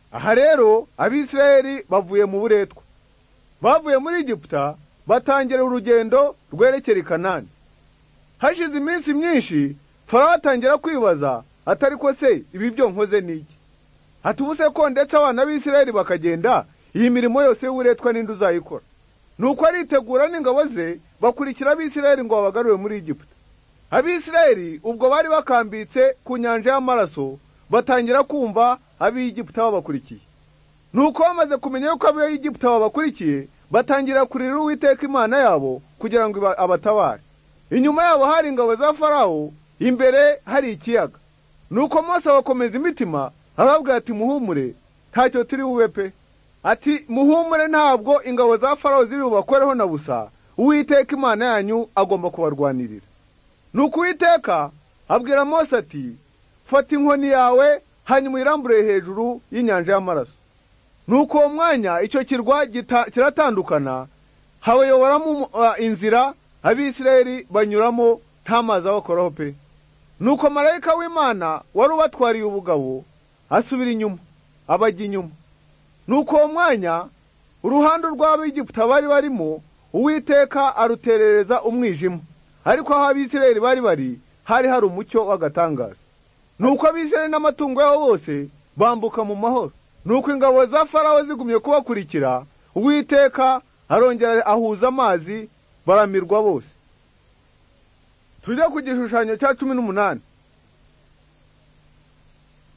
Aha rero Abisirayeli bavuye mu buretwa, bavuye muri Egiputa batangira urugendo rwerekera i Kanani. Hashize iminsi myinshi Farawo atangira kwibaza atari ko se ibi byo nkoze niki? Atubuse ko ndetse abana b'Isirayeli bakagenda, iyi mirimo yose y'uburetwa n'indi uzayikora. Nuko aritegura n'ingabo ze bakurikira Abisirayeli ngo babagarure muri Egiputa. Abisirayeli ubwo bari bakambitse ku nyanja y'amaraso, batangira kumva ab'Egiputa babakurikiye. Nuko bamaze kumenya yuko ab'Egiputa babakurikiye, batangira kurira Uwiteka Imana yabo kugira ngo abatabare. Inyuma yabo hari ingabo za Farawo, imbere hari ikiyaga. Nuko Mose abakomeza imitima, arababwira ati muhumure, ntacyo turi bube pe. Ati muhumure, ntabwo ingabo za Farawo ziri bubakoreho na busa, Uwiteka Imana yanyu agomba kubarwanirira. Nuko Uwiteka abwira Mose ati fata inkoni yawe hanyuma uyirambure hejuru y'inyanja y'amaraso. Nuko uwo mwanya icyo kirwa kiratandukana, habayoboramo inzira Abisirayeli banyuramo nta mazi abakoraho pe. Nuko marayika w'Imana wari ubatwariye ubugabo asubira inyuma, abajya inyuma. Nuko uwo mwanya uruhande rw'Abegiputa bari barimo Uwiteka aruterereza umwijima, ariko aho Abisirayeli bari hari umucyo w'agatangaza. Nuko Abisirayeli n'amatungo yabo bose bambuka mu mahoro. Nuko ingabo za Farawo zigumye kubakurikira, Uwiteka arongera ahuza amazi, baramirwa bose. Tujya ku gishushanyo cya 18.